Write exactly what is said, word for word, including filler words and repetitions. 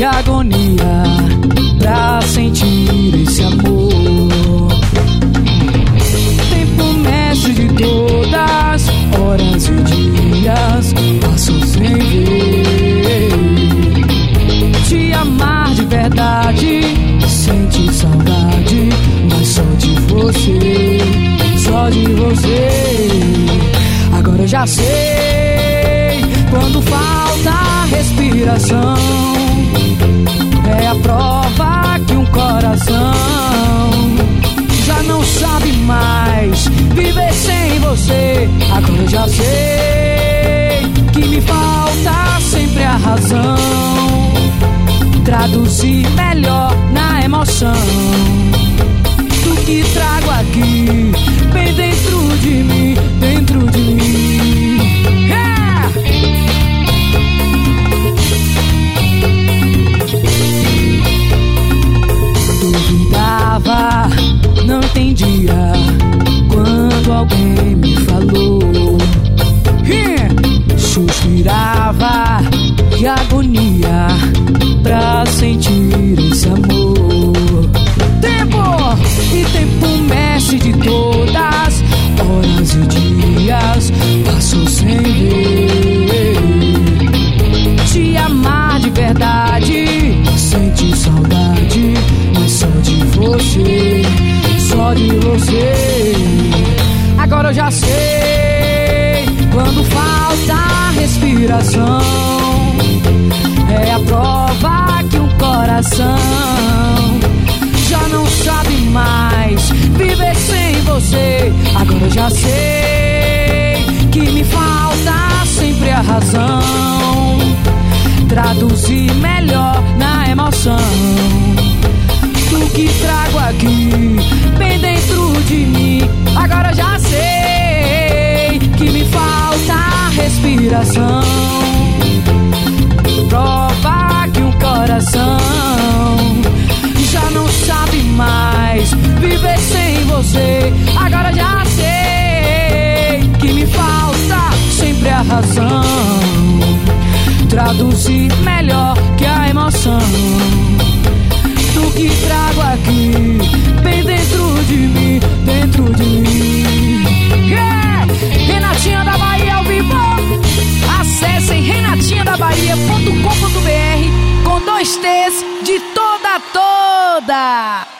que agonia pra sentir esse amor. Tempo mestre de todas, horas e dias passo sem ver. Te amar de verdade, sentir saudade, mas só de você, só de você. Agora eu já sei, quando falta respiração, é a prova que um coração já não sabe mais viver sem você. Agora eu já sei que me falta sempre a razão, traduzir melhor na emoção do que trago aqui, bem dentro de mim, dentro de mim. Yeah! Duvidava, não entendia quando alguém me falou. Yeah! Suspirava, que agonia pra sentir esse amor. Tempo e tempo mexe de todas, horas e dias passou sem ver. Te amar de verdade, sentir saudade, mas só de você, só de você. Agora eu já sei, quando falta respiração, é a prova que um coração já não sabe mais viver sem você. Agora eu já sei que me falta sempre a razão, traduzir melhor na emoção do que trago aqui, bem dentro de mim. Agora eu já sei que me falta respiração, prova que um coração já não sabe mais viver sem você. Agora já sei que me falta sempre a razão, traduzir melhor que a emoção do que trago aqui, bem dentro de mim, dentro de mim. Yeah! Renatinha da Bahia ao vivo. Acessem renatinha da bahia ponto com ponto br com dois T's de toda toda.